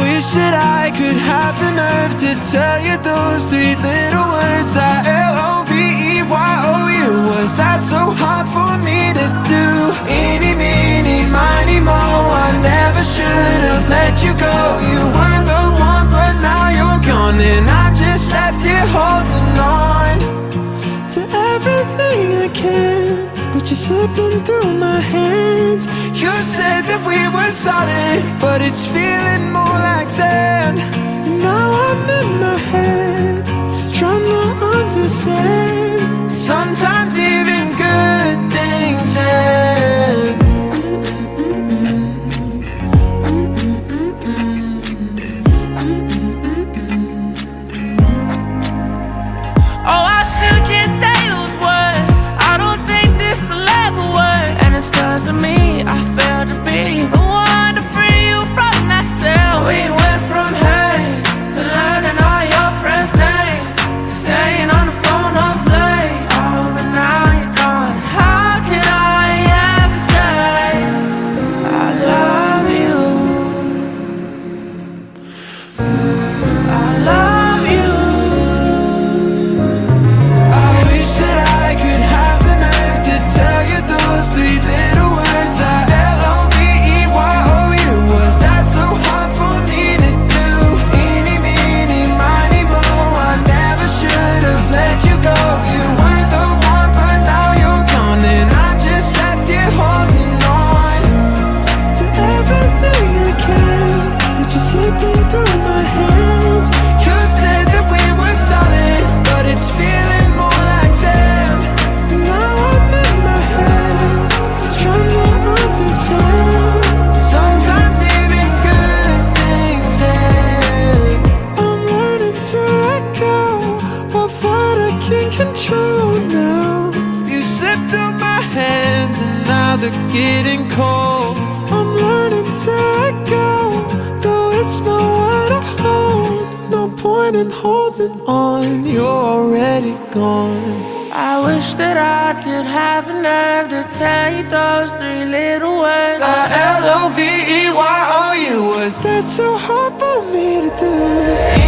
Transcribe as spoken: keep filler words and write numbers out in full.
wish that I could have the nerve to tell you those three little words. I L O V E Y O U. Was that so hard for me to do? Eeny, meeny, miny, mo. I never should have let you go. You weren't the one, but now you're gone, and I'm just left here holding on to everything I can, but you're slipping through my hands. You said that we were solid, but it's feeling more like sand. And now I'm in my head, trying to understand. Sometimes even good things end. Oh, I still can't say those words. I don't think this'll ever work, and it's 'cause of me. I failed to be the one to free you from that cell. We went from hate to learning all your friends' names, staying on the phone all late. Oh, but now you're gone. How could I ever say I love you? I love you. I wish that I could have the nerve to tell you those three little words. I L O V E Y O U. Was that so hard for me to do? Eeny, meeny, miny, mo. I never should have let you go. You weren't the one, but now you're gone, and I'm just left here holding on to everything I can, but you're slipping through my hands. You said that we were solid, but it's feeling more like sand. And now I'm in my head, trying to understand. Sometimes even good things end. I'm learning to let go of what I can't control now. You slipped through my hands, and now they're getting cold. I'm learning to let go, though it's nowhere to hold. No point in holding on, you're already gone. I wish that I could have the nerve to tell you those three little words. I L O V E Y O U. Was that so hard for me to do?